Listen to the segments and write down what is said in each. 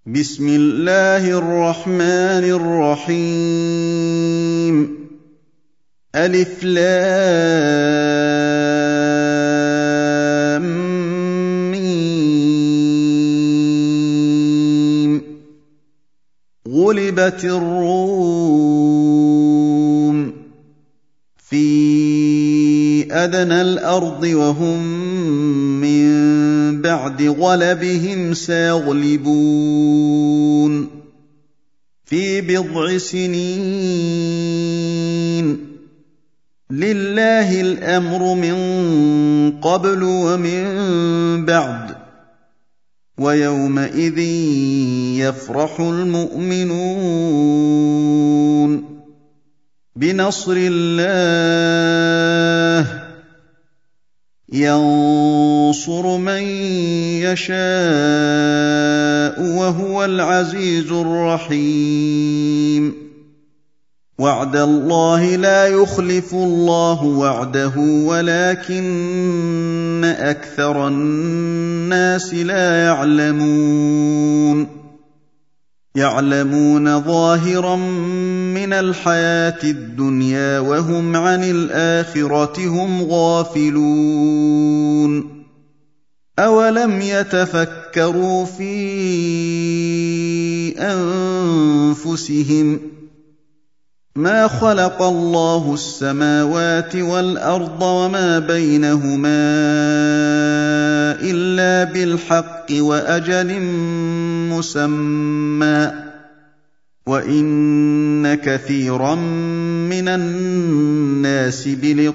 بسم الله الرحمن الرحيم ألف لام ميم غلبت الروم في أدنى الأرض وهم من بعد غلبهم سيغلبون في بضع سنين لله الأمر من قبل ومن بعد ويومئذ يفرح المؤمنون بنصر الله ينصر من يشاء وهو العزيز الرحيم وعد الله لا يخلف الله وعده ولكن أكثر الناس لا يعلمون ظاهرا من الحياة الدنيا وهم عن الآخرة هم غافلون أولم يتفكروا في أنفسهم ما خلق الله السماوات والأرض وما بينهما إلا بالحق وأجل مسمى وإن كثيرا من الناس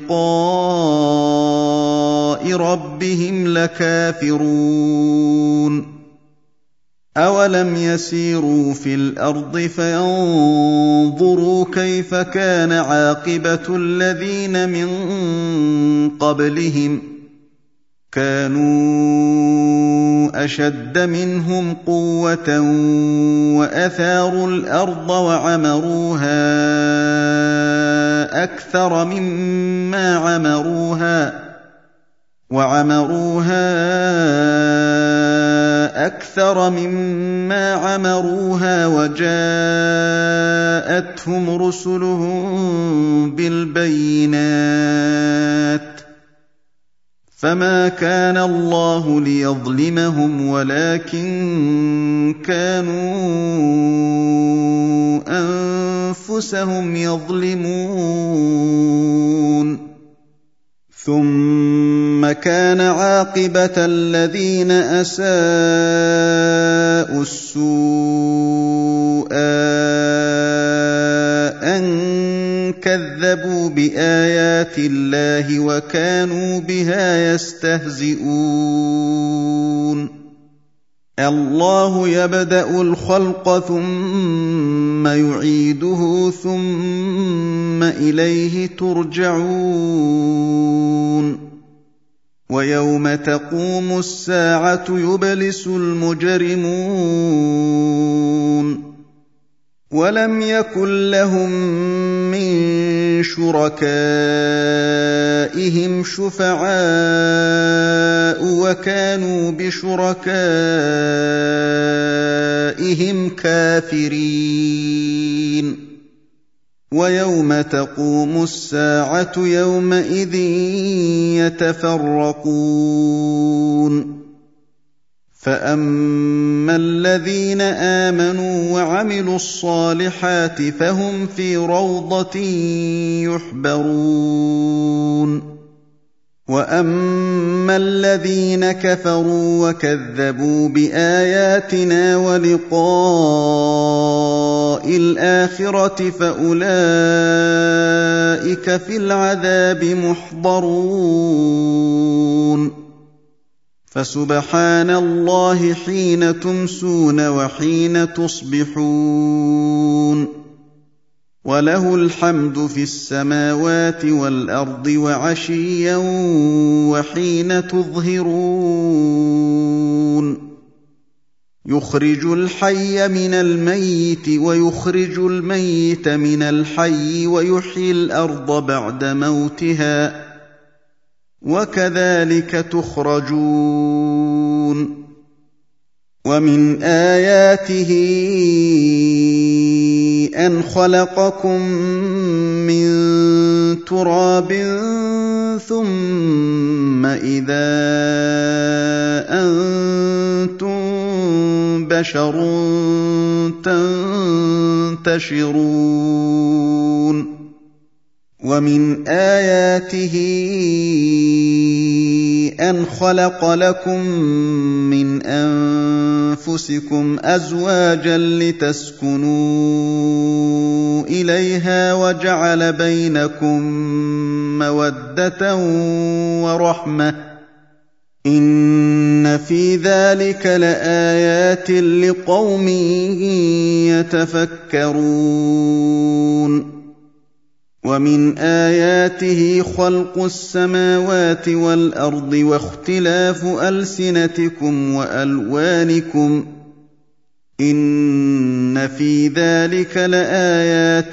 بلقاء ربهم لكافرون أولم يسيروا في الأرض فينظروا كيف كان عاقبة الذين من قبلهم كانوا أشد منهم قوة وأثاروا الأرض وعمروها أكثر مما عمروها وجاءتهم رسلهم بالبينات فما كان الله ليظلمهم ولكن كانوا أنفسهم يظلمون ثم كان عاقبة الذين أساءوا السوء أن كذبوا بآيات الله وكانوا بها يستهزئون الله يبدأ الخلق ثم يعيده ثم إليه ترجعون ويوم تقوم الساعة يبلس المجرمون ولم يكن لهم من شركائهم شفعاء وكانوا بشركائهم كافرين ويوم تقوم الساعة يومئذ يتفرقون فأما الذين آمنوا وعملوا الصالحات فهم في روضة يحبرون وأما الذين كفروا وكذبوا بآياتنا ولقاء الآخرة فأولئك في العذاب محضرون فسبحان الله حين تمسون وحين تصبحون وله الحمد في السماوات والأرض وعشيا وحين تظهرون يخرج الحي من الميت ويخرج الميت من الحي ويحيي الأرض بعد موتها وكذلك تخرجون ومن آياته أن خلقكم من تراب ثم إذا أنتم بشر تنتشرون ومن آياته أن خلق لكم من أنفسكم أزواجا لتسكنوا إليها وجعل بينكم مودة ورحمة إن في ذلك لآيات لقوم يتفكرون ومن آياته خلق السماوات والأرض واختلاف ألسنتكم وألوانكم إن في ذلك لآيات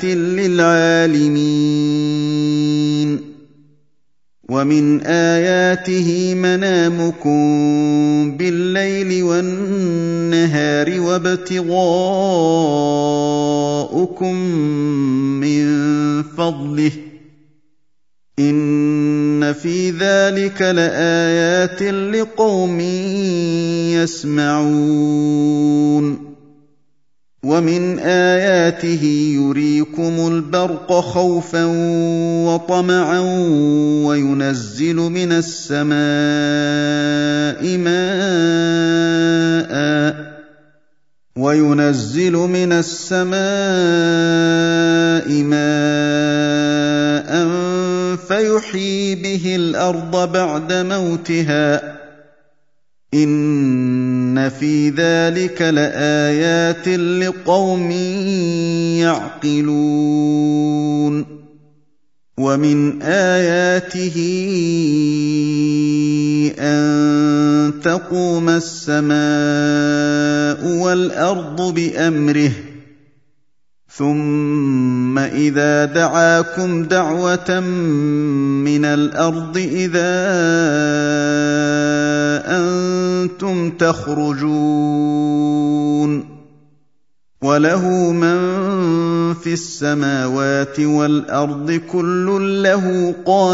للعالمين ومن آياته منامكم بالليل والنهار وابتغاؤكم من فضله إن في ذلك لآيات لقوم يسمعون ومن آياته يريكم البرق خوفا وطمعا وينزل من السماء ماء فيحيي به الأرض بعد موتها إن في ذلك لآيات لقوم يعقلون ومن آياته أن تقوم السماء والأرض بأمره ثم إذا دعاكم دعوة من الأرض إذا أنتم تخرجون وله من في السماوات والأرض كل له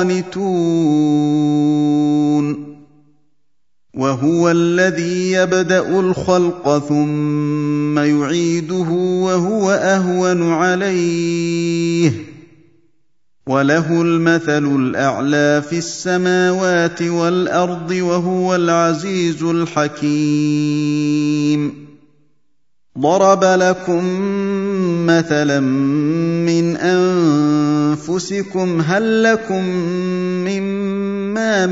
قانتون وهو الذي يبدأ الخلق ثم يعيده وهو أهون عليه وله المثل الأعلى في السماوات والأرض وهو العزيز الحكيم ضرب لكم مثلا من أنفسكم هل لكم مما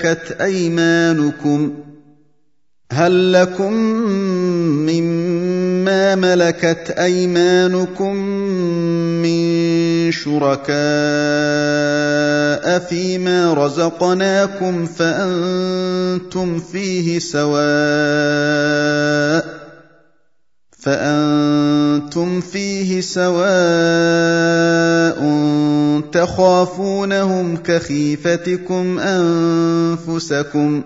ملكت أيمانكم من شركاء فيما رزقناكم فأنتم فيه سواء تخافونهم كخيفتكم أنفسكم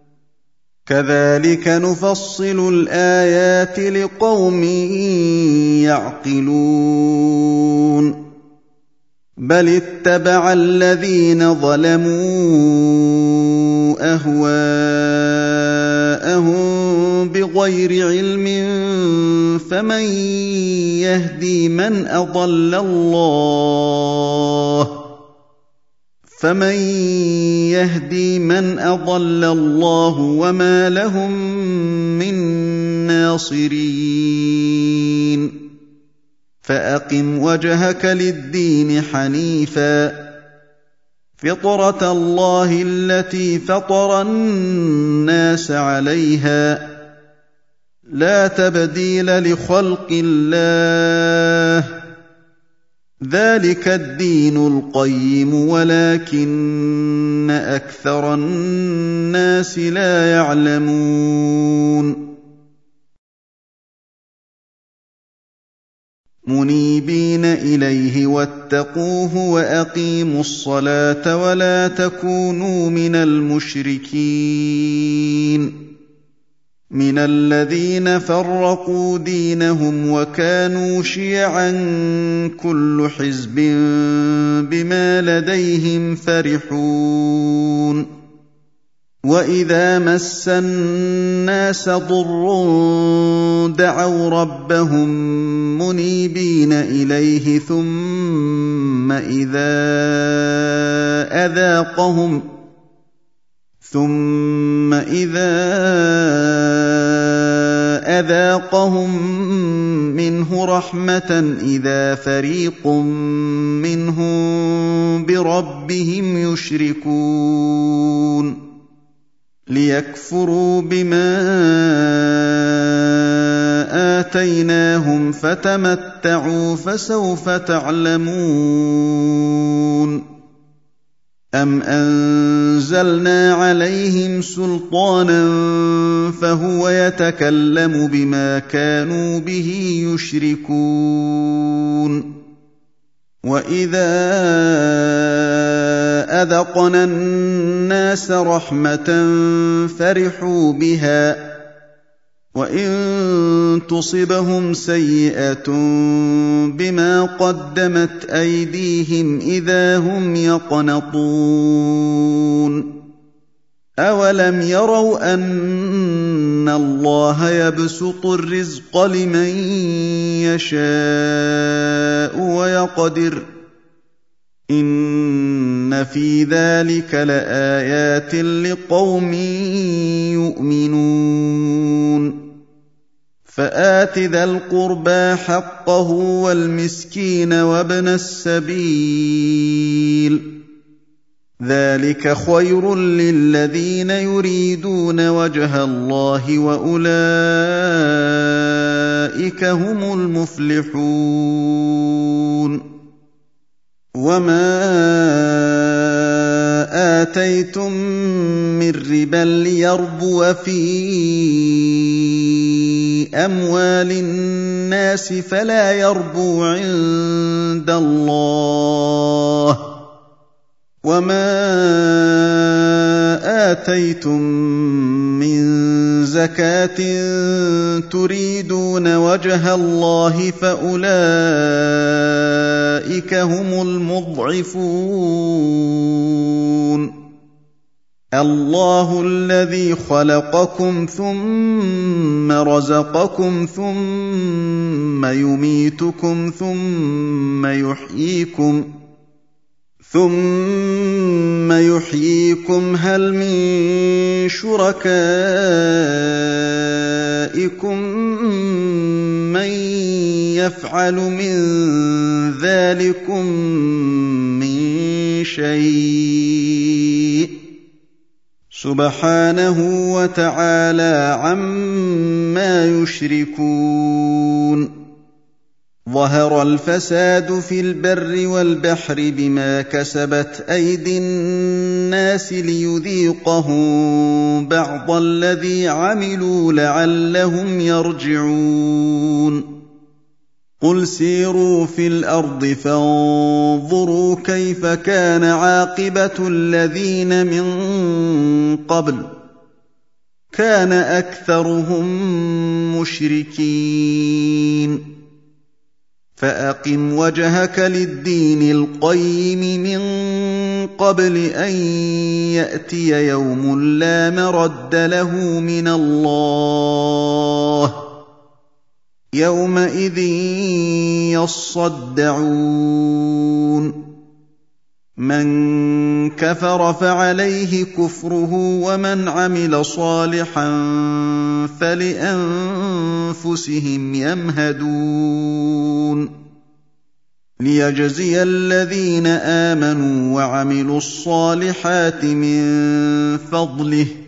كذلك نفصل الآيات لقوم يعقلون بل اتبع الذين ظلموا أهواءهم بغير علم فمن يهدي من أضل الله وما لهم من ناصرين فأقم وجهك للدين حنيفا فطرة الله التي فطر الناس عليها لا تبديل لخلق الله ذلك الدين القيم ولكن أكثر الناس لا يعلمون منيبين إليه واتقوه وأقيموا الصلاة ولا تكونوا من المشركين مِنَ الَّذِينَ فَرَّقُوا دِينَهُمْ وَكَانُوا شِيَعًا كُلُّ حِزْبٍ بِمَا لَدَيْهِمْ فَرِحُونَ وَإِذَا مَسَّ النَّاسَ ضُرٌّ دَعَوْا رَبَّهُم مُّنِيبِينَ إِلَيْهِ ثُمَّ إِذَا أَذَاقَهُم مِّنْهُ رَحْمَةً إِذَا فَرِيقٌ مِّنْهُم بِرَبِّهِمْ يُشْرِكُونَ لِيَكْفُرُوا بِمَا آتَيْنَاهُمْ فَتَمَتَّعُوا فَسَوْفَ تَعْلَمُونَ أَمْ أَنزَلْنَا عَلَيْهِمْ سُلْطَانًا فَهُوَ يَتَكَلَّمُ بِمَا كَانُوا بِهِ يُشْرِكُونَ وَإِذَا أَذَقْنَا النَّاسَ رَحْمَةً فَرِحُوا بِهَا وَإِن تُصِبْهُمْ سَيِّئَةٌ بِمَا قَدَّمَتْ أَيْدِيهِمْ إِذَا هُمْ يَقْنَطُونَ أَوَلَمْ يَرَوْا أَنَّ اللَّهَ يَبْسُطُ الرِّزْقَ لِمَن يَشَاءُ وَيَقْدِرُ ۚ إِنَّ فِي ذَٰلِكَ لَآيَاتٍ لِّقَوْمٍ يُؤْمِنُونَ فَآتِ ذَا الْقُرْبَىٰ حَقَّهُ وَالْمِسْكِينَ وَابْنَ السَّبِيلِ ۚ ذَٰلِكَ خَيْرٌ لِّلَّذِينَ يُرِيدُونَ وَجْهَ اللَّهِ ۖ وَأُولَٰئِكَ هُمُ الْمُفْلِحُونَ وَمَا آتَيْتُم مِّن رِّبًا لِّيَرْبُوَ فِي أَمْوَالِ النَّاسِ فَلَا يَرْبُو عِندَ اللَّهِ ۖ وَمَا آتَيْتُم مِّن زَكَاةٍ تُرِيدُونَ وَجْهَ اللَّهِ فَأُولَٰئِكَ هُمُ الْمُضْعِفُونَ اللَّهُ الَّذِي خَلَقَكُمْ ثُمَّ رَزَقَكُمْ ثُمَّ يُمِيتُكُمْ ثُمَّ يُحْيِيكُمْ ۖ هَلْ مِن شُرَكَائِكُم مَّن يَفْعَلُ مِن ذَٰلِكُم مِّن شَيْءٍ ۚ سُبْحَانَهُ وَتَعَالَىٰ عَمَّا يُشْرِكُونَ ظَهَرَ الْفَسَادُ فِي الْبَرِّ وَالْبَحْرِ بِمَا كَسَبَتْ أَيْدِي النَّاسِ لِيُذِيقَهُم بَعْضَ الَّذِي عَمِلُوا لَعَلَّهُمْ يَرْجِعُونَ قُلْ سِيرُوا فِي الْأَرْضِ فَانظُرُوا كَيْفَ كَانَ عَاقِبَةُ الَّذِينَ مِن قَبْلُ ۚ كَانَ أَكْثَرُهُم مُّشْرِكِينَ فَأَقِمْ وَجْهَكَ لِلدِّينِ الْقَيِّمِ مِن قَبْلِ أَن يَأْتِيَ يَوْمٌ لَّا مَرَدَّ لَهُ مِنَ اللَّهِ ۖ يَوْمَئِذٍ يَصَّدَّعُونَ مَن كَفَرَ فَعَلَيْهِ كُفْرُهُ وَمَنْ عَمِلَ صَالِحًا فَلِأَنفُسِهِمْ يَمْهَدُونَ لِيَجْزِيَ الَّذِينَ آمَنُوا وَعَمِلُوا الصَّالِحَاتِ مِن فَضْلِهِ ۚ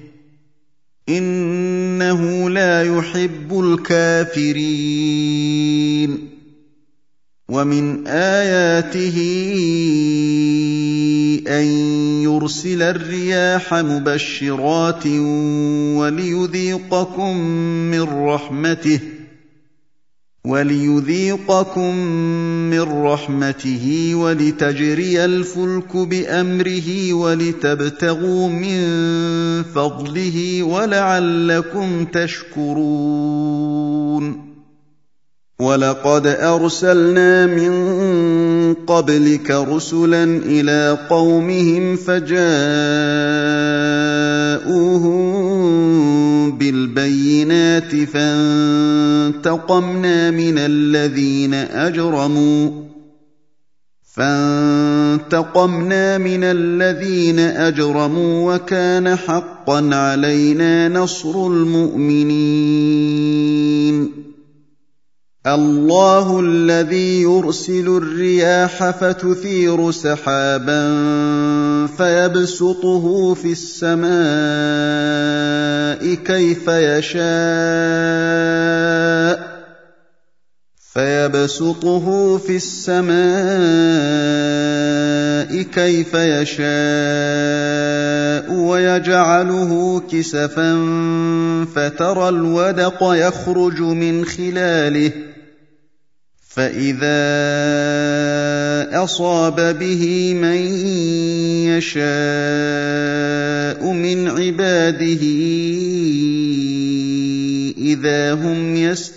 إِنَّهُ لَا يُحِبُّ الْكَافِرِينَ وَمِنْ آيَاتِهِ أَن يُرْسِلَ الرِّيَاحَ مُبَشِّرَاتٍ وَلِيُذِيقَكُم مِّن رَّحْمَتِهِ ۚ وَلِيُذِيقَكُم مِّن رَّحْمَتِهِ وَلِتَجْرِيَ الْفُلْكُ بِأَمْرِهِ وَلِتَبْتَغُوا مِن فَضْلِهِ وَلَعَلَّكُمْ تَشْكُرُونَ وَلَقَدْ أَرْسَلْنَا مِن قَبْلِكَ رُسُلًا إِلَىٰ قَوْمِهِمْ فَجَاءُوهُم بِالْبَيِّنَاتِ فَانتَقَمْنَا مِنَ الَّذِينَ أَجْرَمُوا وَكَانَ حَقًّا عَلَيْنَا نَصْرُ الْمُؤْمِنِينَ اللَّهُ الَّذِي يُرْسِلُ الرِّيَاحَ فَتُثِيرُ سَحَابًا فَيَبْسُطُهُ في السَّمَاءِ كَيْفَ يَشَاءُ وَيَجْعَلُهُ كِسَفًا فَتَرَى الْوَدْقَ يَخْرُجُ مِنْ خِلَالِهِ فَإِذَا أَصَابَ بِهِ مَن يَشَاءُ مِنْ عِبَادِهِ إِذَا هُمْ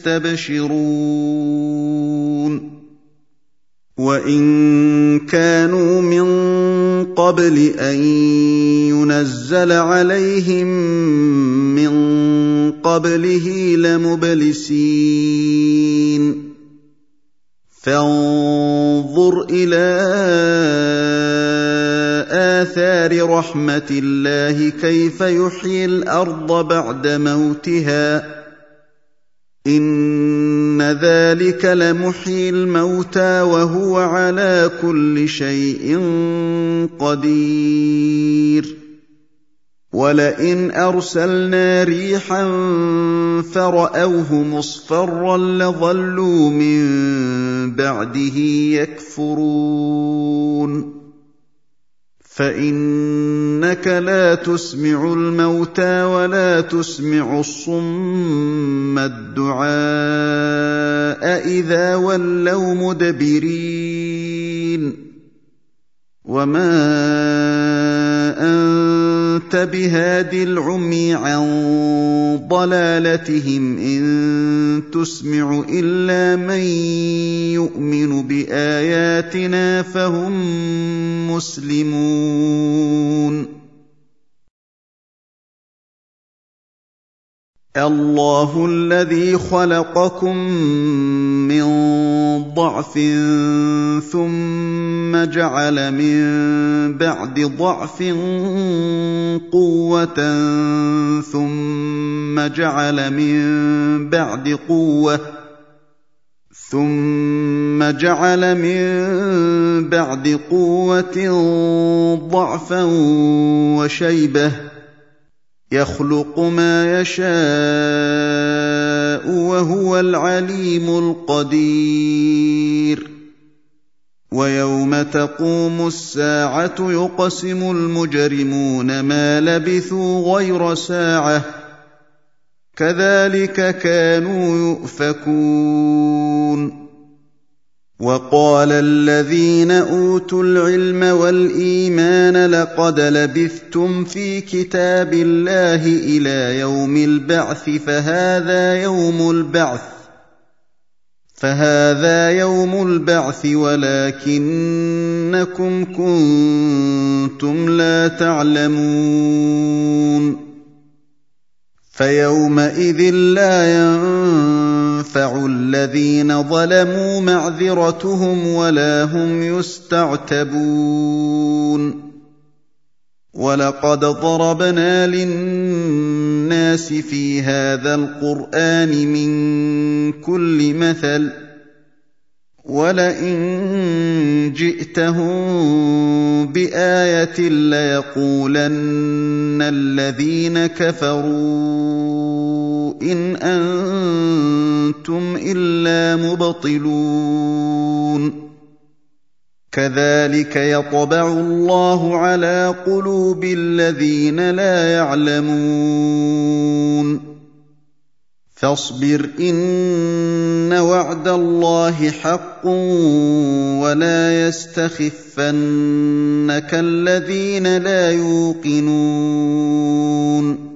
يَسْتَبْشِرُونَ وَإِن كَانُوا مِن قَبْلِ أَن يُنَزَّلَ عَلَيْهِم مِّن قَبْلِهِ لَمُبْلِسِينَ فَانظُرْ إِلَىٰ آثَارِ رَحْمَتِ اللَّهِ كَيْفَ يُحْيِي الْأَرْضَ بَعْدَ مَوْتِهَا ۚ إِنَّ ذَٰلِكَ لَمُحْيِي الْمَوْتَىٰ وَهُوَ عَلَىٰ كُلِّ شَيْءٍ قَدِيرٌ وَلَئِنْ أَرْسَلْنَا رِيحًا فَرَأَوْهُ مُصْفَرًّا لَّظَلُّوا مِن بَعْدِهِ يَكْفُرُونَ فَإِنَّكَ لَا تُسْمِعُ الْمَوْتَىٰ وَلَا تُسْمِعُ الصُّمَّ الدُّعَاءَ إِذَا وَلَّوْا مُدْبِرِينَ وَمَا أَنتَ بِهَادِ الْعُمْيِ عَن ضَلَالَتِهِمْ ۖ إِن تُسْمِعُ إِلَّا مَن يُؤْمِنُ بِآيَاتِنَا فَهُم مُّسْلِمُونَ اللَّهُ الَّذِي خَلَقَكُم مِّن ضَعْفٍ ثُمَّ جَعَلَ مِن بَعْدِ ضَعْفٍ قُوَّةً ثُمَّ جَعَلَ مِن بَعْدِ قُوَّةٍ ضَعْفًا وَشَيْبَةً ۚ يَخْلُقُ مَا يَشَاءُ ۖ وَهُوَ الْعَلِيمُ الْقَدِيرُ وَيَوْمَ تَقُومُ السَّاعَةُ يُقْسِمُ الْمُجْرِمُونَ مَا لَبِثُوا غَيْرَ سَاعَةٍ ۚ كَذَٰلِكَ كَانُوا يُؤْفَكُونَ وَقَالَ الَّذِينَ أُوتُوا الْعِلْمَ وَالْإِيمَانَ لَقَدْ لَبِثْتُمْ فِي كِتَابِ اللَّهِ إِلَىٰ يَوْمِ الْبَعْثِ فَهَٰذَا يَوْمُ الْبَعْثِ وَلَٰكِنَّكُمْ كُنتُمْ لَا تَعْلَمُونَ فَيَوْمَئِذٍ لَّا يَنفَعُ الَّذِينَ ظَلَمُوا مَعْذِرَتُهُمْ وَلَا هُمْ يُسْتَعْتَبُونَ وَلَقَدْ ضَرَبْنَا لِلنَّاسِ فِي هَٰذَا الْقُرْآنِ مِن كُلِّ مَثَلٍ ۚ وَلَئِن جِئْتَهُم بِآيَةٍ لَّيَقُولَنَّ الَّذِينَ كَفَرُوا إِنْ أَنتُمْ إِلَّا مُبْطِلُونَ كَذَٰلِكَ يَطْبَعُ اللَّهُ عَلَىٰ قُلُوبِ الَّذِينَ لَا يَعْلَمُونَ فاصبر إن وعد الله حق ولا يستخفنك الذين لا يوقنون